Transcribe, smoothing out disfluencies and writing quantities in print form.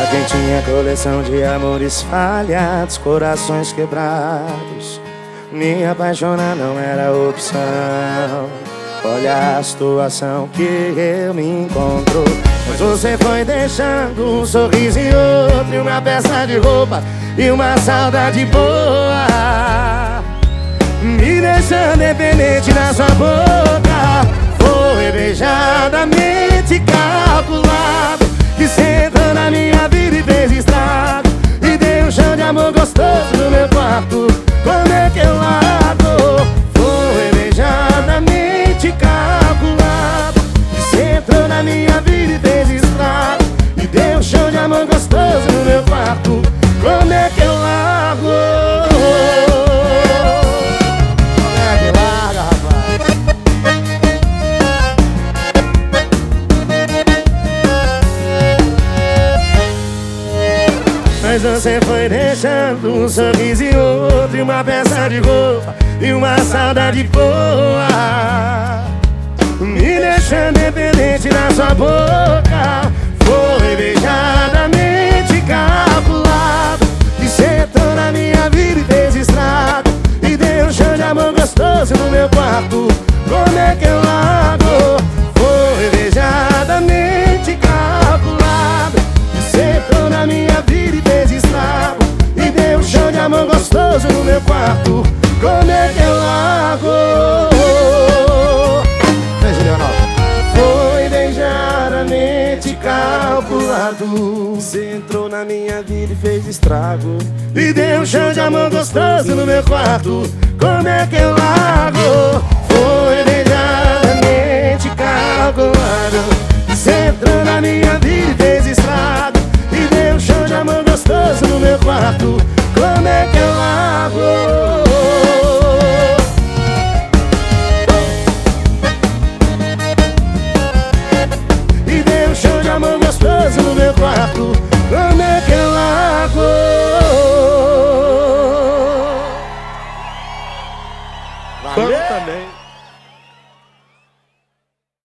quem tinha coleção de amores falhados, corações quebrados, me apaixonar não era opção. Olha a situação que eu me encontro. Mas você foi deixando um sorriso e outro, e uma peça de roupa e uma saudade boa, me deixando dependente na sua boca. Foi beijadamente calculado, que cê entrou na minha vida e fez estrago, e deu um chão de amor gostoso no meu quarto. Como é que eu largo? Foi beijadamente calculado, que cê entrou na minha vida e fez estrago, e deu um chão de amor gostoso no meu quarto. Como é que eu largo? Como é que larga, rapaz? Mas você foi deixando um sorriso e outro, e uma peça de roupa e uma saudade boa, me deixando dependente na sua boca. Foi beijadamente calculado, que cê entrou na minha vida e fez estrago, e deu um chão de amor gostoso no meu quarto. Como é que eu largo? Foi beijadamente calculado, que cê entrou na minha vida e fez estrago, e deu um chão de amor gostoso no meu quarto. Como é que eu largo? Foi beijadamente calculado, cê entrou na minha vida e fez estrago, e deu um chão de amor gostoso no meu quarto. Como é que eu largo? Foi beijadamente calculado, cê entrou na minha vida e fez estrago, e deu um chão de amor gostoso no meu quarto.